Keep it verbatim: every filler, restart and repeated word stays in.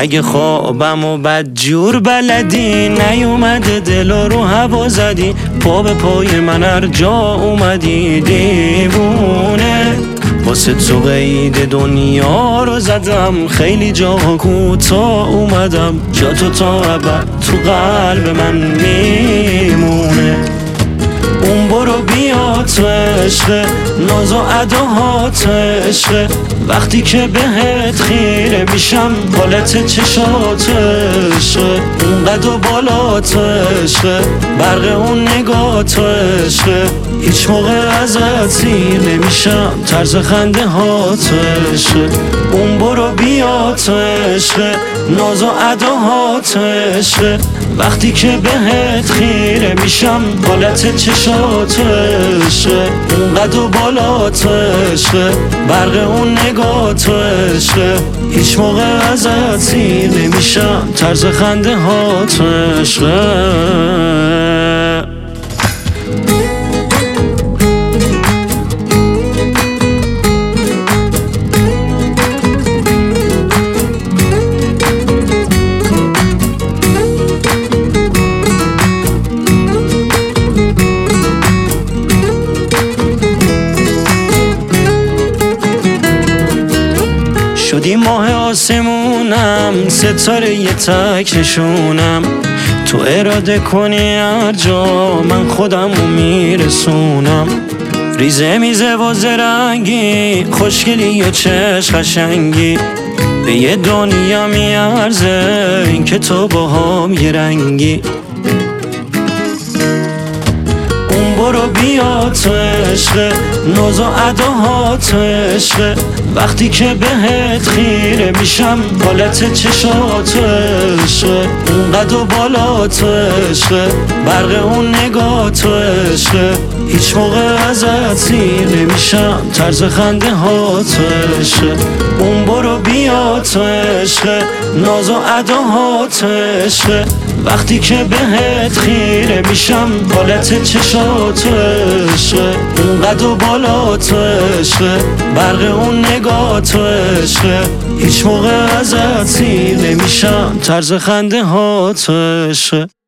اگه خوابم و بد جور بلدی، نیومده دلا رو هوا زدی، پا به پای من هر جا اومدی دیوونه. واسه تو قید دنیا رو زدم، خیلی جا کوتاه اومدم، جا تو تا ابد تو قلب من میمونه. اون برو بیا تو عشقه، ناز و اداها تو عشقه، وقتی که بهت خیره میشم حالت چشات عشقه، اون قد و بالا تو عشقه، برق اون نگاه تو عشقه، هیچ موقع ازت سیر نمیشم، طرز خنده ها تو عشقه. اون برو بیا تو عشقه، ناز و اداها تو عشقه، وقتی که بهت خیره میشم حالت چشات عشقه، اون قد و بالا تو عشقه، برق اون نگاه تو عشقه، هیچ موقع ازت سیر نمیشم، طرز خنده ها تو عشقه. شدی ماه آسمونم، ستاره یه تک نشونم، تو اراده کنی هر جا من خودم رو میرسونم. ریزه میزه و زرنگی، خوشگلی و چشم قشنگی، به یه دنیا میارزه این که تو با هم یه رنگی. اون برو بیا تو عشقه، ناز و اداها تو عشقه، وقتی که بهت خیره میشم حالت چشات عشقه، اون قد و بالا تو عشقه، برق اون نگاه تو عشقه، هیچ موقع ازت سیر نمیشم، طرز خنده ها تو عشقه. اون برو بیا تو عشقه، ناز و اداها تو عشقه، وقتی که بهت خیره میشم حالت چشات عشقه، اون قد و بالا تو عشقه، برق اون نگاه تو عشقه، هیچ موقع ازت سیر نمیشم، طرز خنده ها تو عشقه.